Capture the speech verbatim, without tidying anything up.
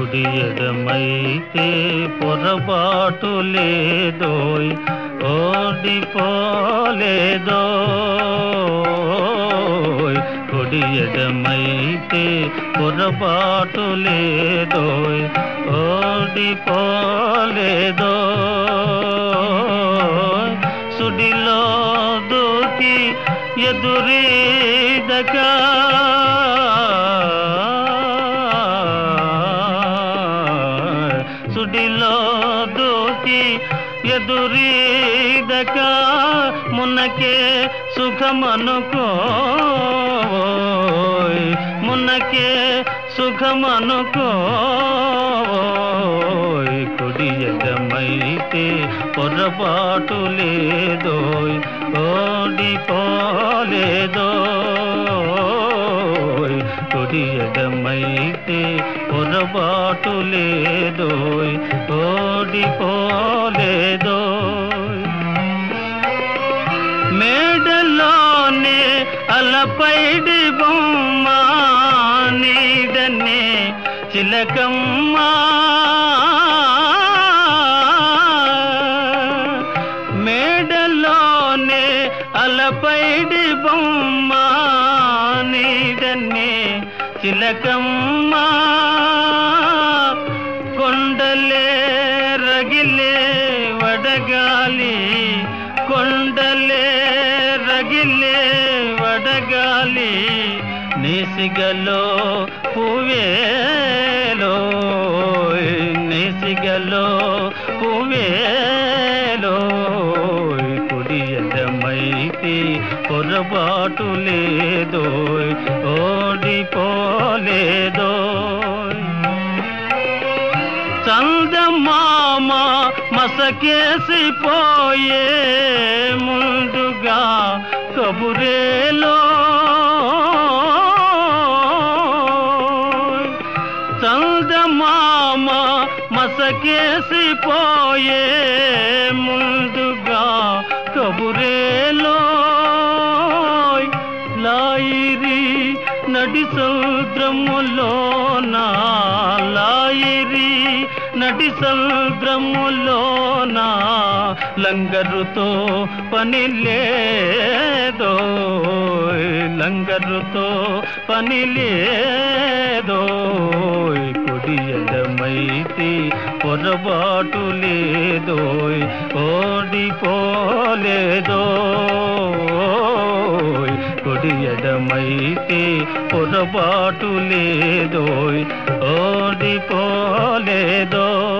కుడి ఎడమైతే పొరపాటు లేదోయ్, ఓడిపోలేదోయ్. కుడి ఎడమైతే పొరపాటు లేదోయ్, ఓడిపోలేదోయ్. సుడిలో దూకి ఎదురీదగా సుడిలో దూకి ఎదురీదక మునకే సుఖమనుకోయ్, మునకే సుఖమనుకోయ్. కుడి ఎడమైతే పొరపాటు లేదోయ్, ఓడిపోలేదోయ్. కుడి ఎడమైతే పొరపాటు లేదోయ్, ఓడిపోలేదోయ్. మేడలోనే అలపైడి బొమ్మ నీడనే చిలకమ్మ, మేడలోనే అలపైడి బొమ్మ నీడనే చిలకమ్మ. కొండలే రగిలే వడగాలి, కొండలే రగిలే వడగాలి, నేసిగలో పువ్వేలోయ్, నేసిగలో పువ్వేలోయ్. కుడి ఎడమైతే పొరపాటు లేదోయ్, ఓడిపోలేదోయ్. చందమామ మసకేసిపోయే ముందుగా కబురేలో, చందమామ మసకేసిపోయే ముందుగా కబురేలో. లాయిరి నడి సముద్రములోన, లాయిరి నడి సముద్రములోన లంగరుతో పని లేదోయ్, లంగరుతో పని లేదోయ్. కుడి ఎడమైతే పొరపాటు లేదోయ్, ఓడిపోలేదోయ్. కుడి ఎడమైతే పొరపాటు లేదోయ్, ఓడిపోలేదోయ్.